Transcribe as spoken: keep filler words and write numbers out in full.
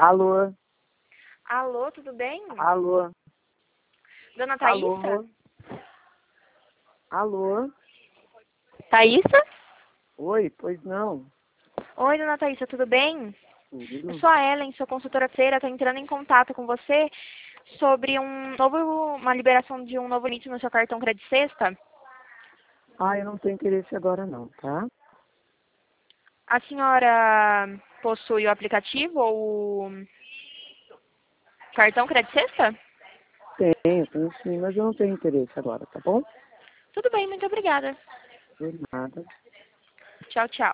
Alô? Alô, tudo bem? Alô? Dona Thaísa? Alô? Alô? Thaísa? Oi, pois não. Oi, Dona Thaísa, tudo bem? Tudo? Eu sou a Ellen, sou consultora feira, estou entrando em contato com você sobre um novo, uma liberação de um novo limite no seu cartão Credit Sexta. Ah, eu não tenho interesse agora não, tá? A senhora possui o aplicativo ou o cartão Credit Sexta? Tenho, tenho sim, mas eu não tenho interesse agora, tá bom? Tudo bem, muito obrigada. De nada. Tchau, tchau.